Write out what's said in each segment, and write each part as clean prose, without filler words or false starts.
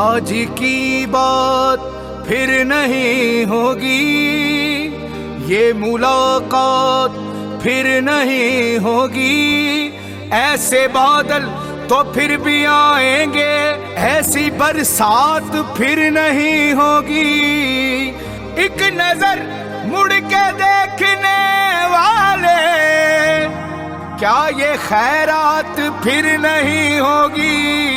आज की बात फिर नहीं होगी, ये मुलाकात फिर नहीं होगी। ऐसे बादल तो फिर भी आएंगे, ऐसी बरसात फिर नहीं होगी। एक नजर मुड़ के देखने वाले, क्या ये खैरात फिर नहीं होगी।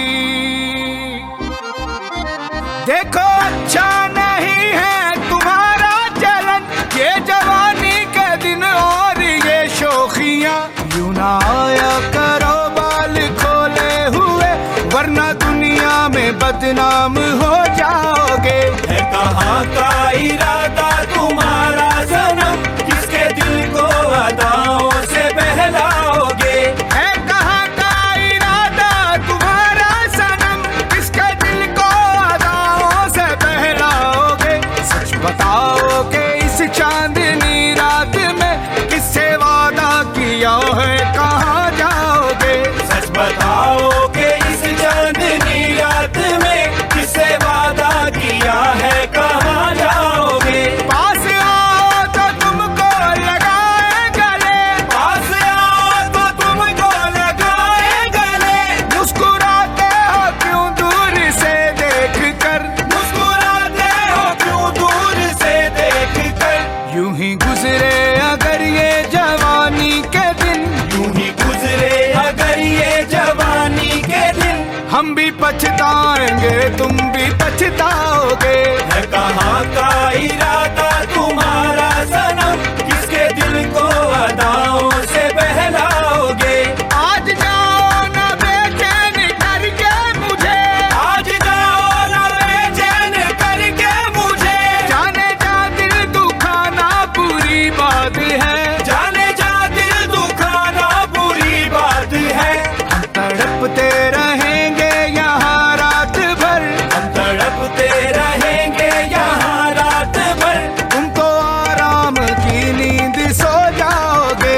देखो अच्छा नहीं है तुम्हारा चलन, ये जवानी के दिन और ये शोखियां। यूं ना आया करो बाल खोले हुए, वरना दुनिया में बदनाम हो जाओगे। है कहाँ का इरादा तुम्हारा सनम, किसके दिल को अदाओं से बहलाओगे। है कहाँ का इरादा तुम्हारा सनम, किसके दिल को अदाओं से बहलाओगे। सच बताओगे इस चांदनी रात में, किससे वादा किया है कहाँ जाओगे। सच बताओगे इस चांदनी रात में, किससे वादा किया है कहाँ जाओगे। पास आओ तो तुमको लगाए गले, पास आओ तो तुमको लगाए गले। मुस्कुराते हो क्यों दूर से देख कर, मुस्कुराते हो क्यों दूर से देख कर। यूं ही गुजरे अगर ये जवानी के दिन, यूं ही गुजरे अगर ये जवानी के दिन। हम भी पछताएंगे तुम भी पछताओगे। है कहाँ का इरादा तुम्हारा सनम, किसके दिल को अदाओं से बहलाओगे। आज जाओ ना बेचैन करके मुझे, आज जाओ ना बेचैन करके मुझे। जाने जा दिल दुखाना बुरी बात है, जाने जा दिल दुखाना बुरी बात है। हम तड़पते रहेंगे यहाँ रात भर, हम तड़पते रहेंगे यहाँ रात भर। तुम तो आराम की नींद सो जाओगे।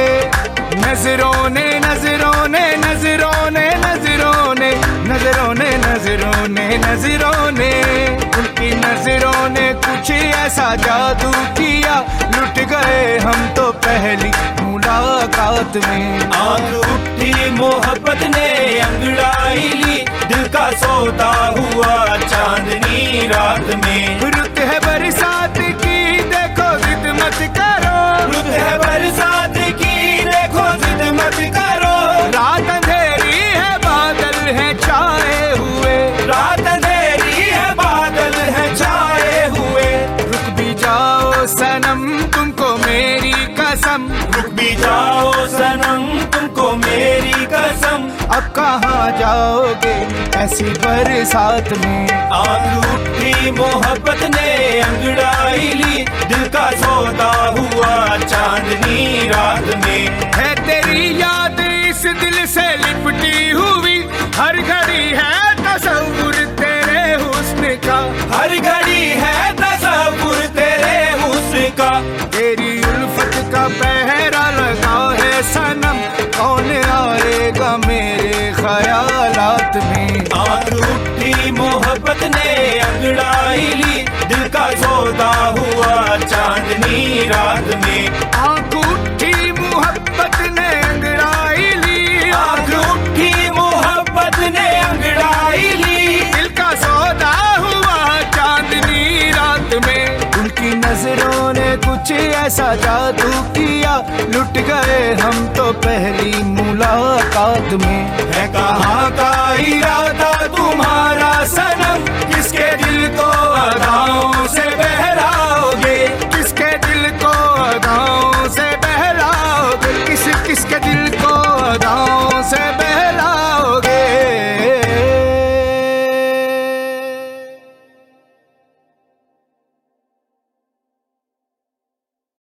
नजरों ने नजरों ने नजरों ने नजरों ने नजरों ने नजरों ने नजरों ने, उनकी नजरों ने कुछ ऐसा जादू किया, लुट गए हम तो पहली मुलाकात में। आग उठी मोहब्बत ने अंगड़ाई ली, दिल का सौदा हुआ चांदनी रात में। रुत है बरसात की देखो जिद मत करो, रुत है बरसात की देखो जिद मत करो। रात अंधेरी है बादल है छाए हुए, रात अंधेरी है बादल है छाए हुए। रुक भी जाओ सनम तुमको मेरी कसम, रुक भी जाओ सनम तुमको मेरी कसम। अब कहाँ जाओगे ऐसी बरसात में। आग उठी मोहब्बत ने अंगड़ाई ली, दिल का सौदा हुआ चांदनी रात में। है तेरी याद इस दिल से लिपटी हुई, हर घड़ी है तसव्वुर तेरे हुस्न का, हर घड़ी है तसव्वुर तेरे हुस्न का। तेरी उल्फत का पहरा लगा है सनम, कौन आएगा मेरे ख्यालात में। आग उठी मोहब्बत ने अंगड़ाई ली, दिल का सौदा हुआ चांदनी रात में। आग उठी मोहब्बत ने अंगड़ाई ली, आग उठी मोहब्बत ने अंगड़ाई ली, दिल का सौदा हुआ चांदनी रात में। उनकी नजरों ने कुछ ऐसा जादू किया, लुट गए हम तो पहली मुलाकात में। है कहाँ का